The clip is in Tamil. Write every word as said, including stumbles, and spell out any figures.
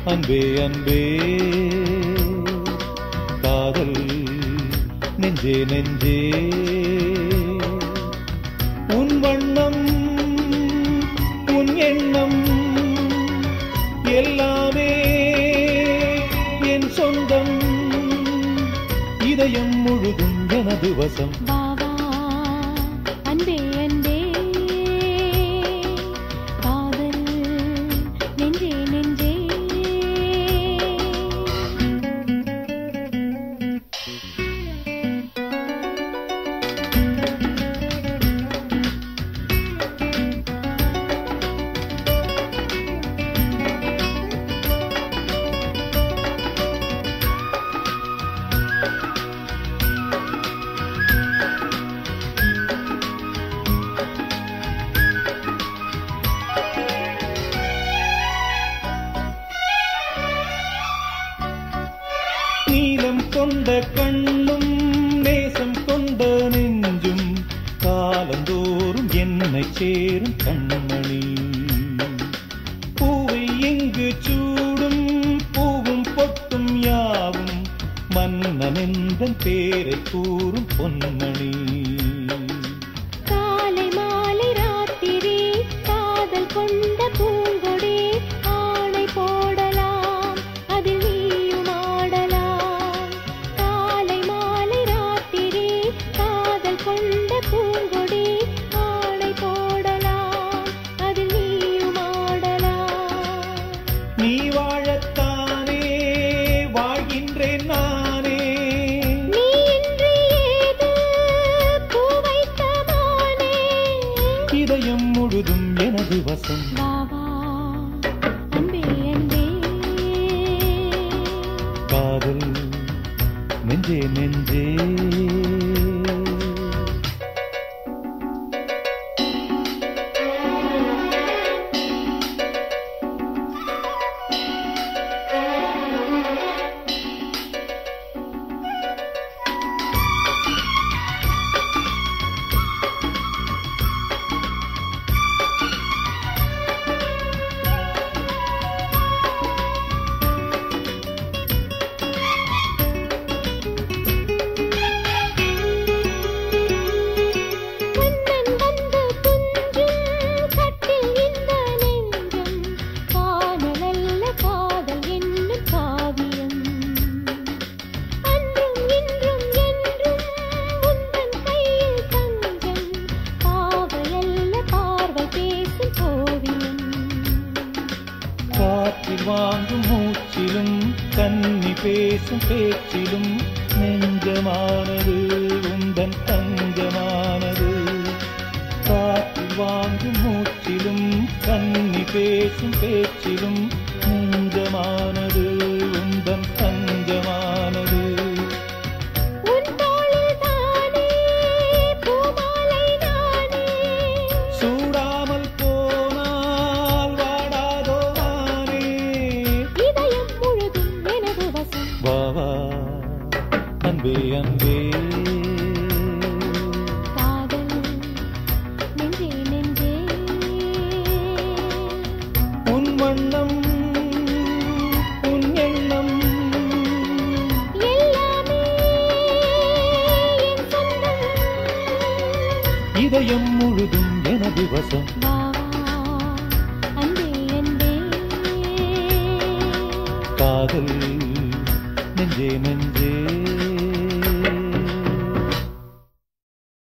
அன்பே அன்பே காதல் நெஞ்சே நெஞ்சே உன் வண்ணம் உன் எண்ணம் எல்லாமே என் சொந்தம் இதயம் முழுதும் எனது வசம் பாவா அன்பே அன்பே காதல் நெஞ்சே நெஞ்சே நீலம் கொண்ட கண்ணும் நேசம் கொண்ட நெஞ்சும் காலந்தோறும் என்னை சேரும் கண்மணி பூவை எங்கு சூடும் பூவும் பொட்டும் யாவும் மன்னனெந்தன் பேரை கூறும் பொன்மணி காலை மாலை ராத்திரி காதல் கொண்ட பூங்கொடி ஆணை போடலாம் அதில் நீயும் ஆடலாம் காலை மாலை ராத்திரி காதல் கொண்ட பூங்கொடி ஆணை போடலாம் அதில் நீயும் ஆடலாம் நீ வாழத்தானே வாழ்கின்றேன் நானே நீ இன்றி ஏது பூ வைத்த மானே இதயம் முழுதும் எனது வசம் பாவா அன்பே அன்பே காதல் நெஞ்சே நெஞ்சே உன்னன் வந்து துஞ்சும் கட்டில் இந்த நெஞ்சம் காணலல்ல காதல் என்னும் காவியம் அன்றும் இன்றும் என்றும் உந்தன் கையில் தஞ்சம் பாவையல்ல பார்வை பேசும் ஓவியம் காற்றில் வாங்கும் மூச்சிலும் கன்னி பேசும் பேச்சிலும் நெஞ்சமானது உந்தன் தஞ்சமானது காற்றில் வாங்கும் மூச்சிலும் கன்னி பேசும் பேச்சிலும் நெஞ்சமானது உந்தன் தஞ்சமானது உன் தோளில் தானே பூமாலை நானே சூடாமல் போனால் வாடாதோ நானே இதயம் முழுதும் எனது வசம் வாவா அன்பே அன்பே காதல் நெஞ்சே நெஞ்சே உன் வண்ணம் உன் எண்ணம் எல்லாமே என் சொந்தம் இதயம் முழுதும் எனது வசம் பாவா அன்பே அன்பே காதல் நெஞ்சே நெஞ்சே